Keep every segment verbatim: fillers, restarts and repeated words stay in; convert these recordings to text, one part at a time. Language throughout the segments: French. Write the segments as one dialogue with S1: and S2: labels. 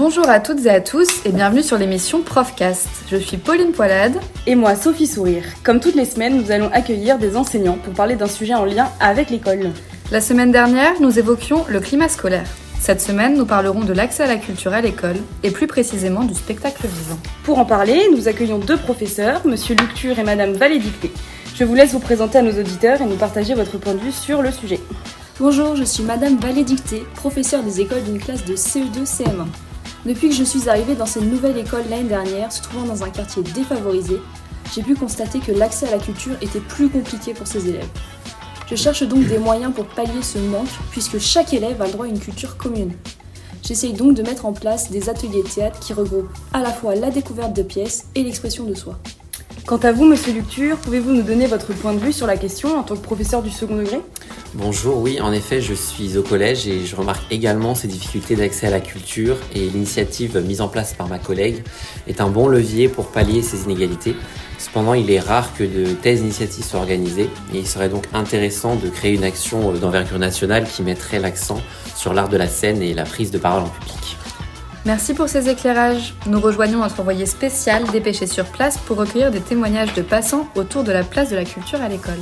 S1: Bonjour à toutes et à tous et bienvenue sur l'émission Profcast. Je suis Pauline Poilade.
S2: Et moi Sophie Sourire. Comme toutes les semaines, nous allons accueillir des enseignants pour parler d'un sujet en lien avec l'école.
S1: La semaine dernière, nous évoquions le climat scolaire. Cette semaine, nous parlerons de l'accès à la culture à l'école et plus précisément du spectacle vivant.
S2: Pour en parler, nous accueillons deux professeurs, Monsieur Lucture et Madame Vallée-Dicté. Je vous laisse vous présenter à nos auditeurs et nous partager votre point de vue sur le sujet.
S3: Bonjour, je suis Madame Vallée-Dicté, professeure des écoles d'une classe de C E deux C M un. Depuis que je suis arrivée dans cette nouvelle école l'année dernière, se trouvant dans un quartier défavorisé, j'ai pu constater que l'accès à la culture était plus compliqué pour ces élèves. Je cherche donc des moyens pour pallier ce manque, puisque chaque élève a le droit à une culture commune. J'essaye donc de mettre en place des ateliers de théâtre qui regroupent à la fois la découverte de pièces et l'expression de soi.
S2: Quant à vous, Monsieur Lucture, pouvez-vous nous donner votre point de vue sur la question en tant que professeur du second degré ?
S4: Bonjour, oui, en effet, je suis au collège et je remarque également ces difficultés d'accès à la culture et l'initiative mise en place par ma collègue est un bon levier pour pallier ces inégalités. Cependant, il est rare que de telles initiatives soient organisées et il serait donc intéressant de créer une action d'envergure nationale qui mettrait l'accent sur l'art de la scène et la prise de parole en public.
S1: Merci pour ces éclairages. Nous rejoignons notre envoyé spécial dépêché sur place pour recueillir des témoignages de passants autour de la place de la culture à l'école.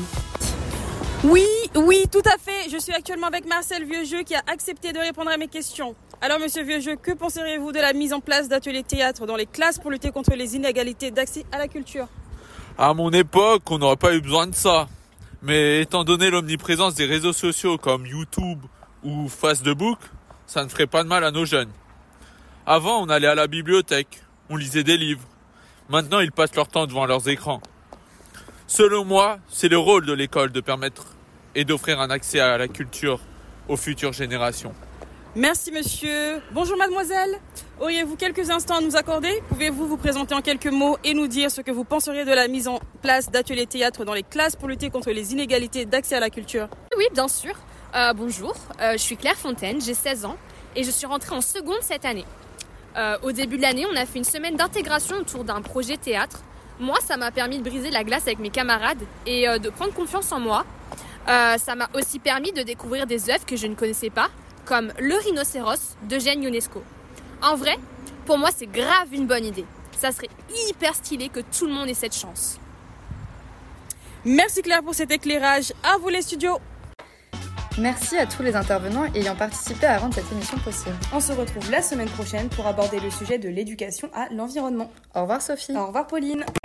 S5: Oui, oui, tout à fait. Je suis actuellement avec Marcel Vieux-Jeu qui a accepté de répondre à mes questions. Alors, Monsieur Vieux-Jeu, que penseriez-vous de la mise en place d'ateliers théâtre dans les classes pour lutter contre les inégalités d'accès à la culture ?
S6: À mon époque, on n'aurait pas eu besoin de ça. Mais étant donné l'omniprésence des réseaux sociaux comme YouTube ou Facebook, ça ne ferait pas de mal à nos jeunes. Avant, on allait à la bibliothèque, on lisait des livres. Maintenant, ils passent leur temps devant leurs écrans. Selon moi, c'est le rôle de l'école de permettre et d'offrir un accès à la culture aux futures générations.
S5: Merci monsieur. Bonjour mademoiselle. Auriez-vous quelques instants à nous accorder ? Pouvez-vous vous présenter en quelques mots et nous dire ce que vous penseriez de la mise en place d'ateliers théâtre dans les classes pour lutter contre les inégalités d'accès à la culture ?
S7: Oui, bien sûr. Euh, bonjour, euh, je suis Claire Fontaine, j'ai seize ans et je suis rentrée en seconde cette année. Euh, au début de l'année, on a fait une semaine d'intégration autour d'un projet théâtre. Moi, ça m'a permis de briser la glace avec mes camarades et euh, de prendre confiance en moi. Euh, ça m'a aussi permis de découvrir des œuvres que je ne connaissais pas, comme Le Rhinocéros d'Eugène Ionesco. En vrai, pour moi, c'est grave une bonne idée. Ça serait hyper stylé que tout le monde ait cette chance.
S5: Merci Claire pour cet éclairage. À vous les studios.
S1: Merci à tous les intervenants ayant participé à rendre cette émission possible.
S2: On se retrouve la semaine prochaine pour aborder le sujet de l'éducation à l'environnement.
S1: Au revoir Sophie.
S2: Au revoir Pauline.